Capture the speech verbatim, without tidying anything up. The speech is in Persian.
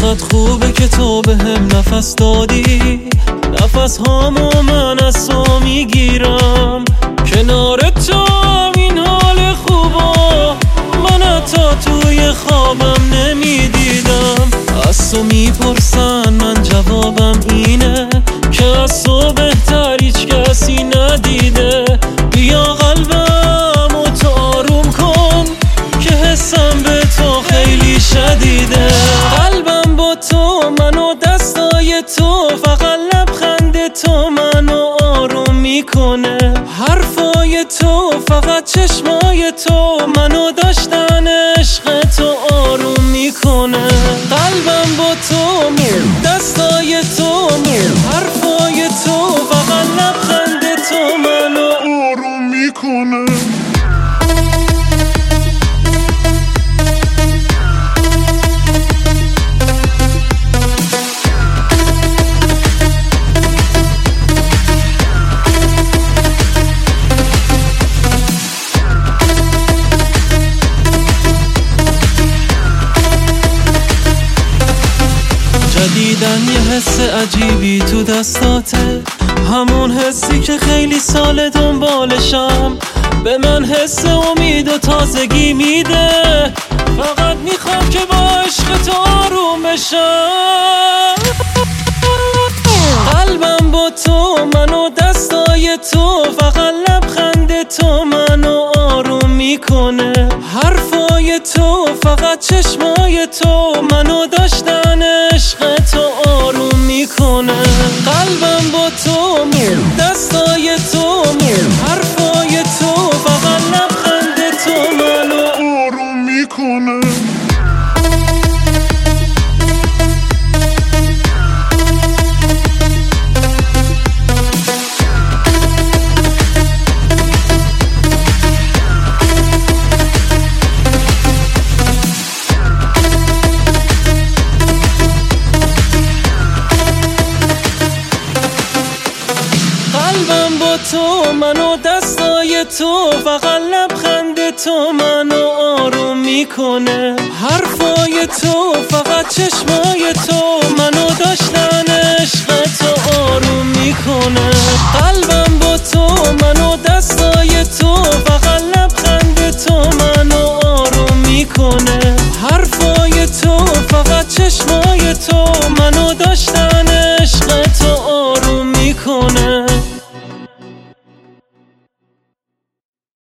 چقدر خوبه که تو به هم نفس دادی، نفس هامو من از تو میگیرم. کنار تو این حال خوبا من حتی توی خوابم نمیدیدم. از تو میپرسن من جوابم اینه که از تو بهتر هیچ کسی ندیده. بیا قلبم و تو آروم کن که حسم به تو خیلی شدیده. قلبم با تو منو دستای تو، فقط لبخند تو منو آروم میکنه. حرفای تو فقط چشمای تو منو داشتن عشق تو آروم میکنه. قلبم با تو دستای تو، حرفای تو فقط لبخند تو منو آروم میکنه. جدیدن یه حس عجیبی تو دستاته، همون حسی که خیلی سال دنبالشم. به من حس امید و تازگی میده، فقط میخوام که با عشق تو آروم بشم. قلبم با تو منو دستای تو، فقط لبخند تو منو آروم میکنه. حرفای تو فقط چشمای تو منو داشتن عشق تو آروم میکنه. قلبم با تو دستای تو، حرفای تو فقط لبخند تو منو آروم میکنه. قلبم با تو منو دستای تو، فقط لبخند تو منو آروم میکنه. حرفای تو فقط چشمای تو منو داشتن عشق تو آروم میکنه. قلبم با تو منو دستای تو، فقط لبخند تو منو آروم میکنه. حرفای تو فقط چشمای تو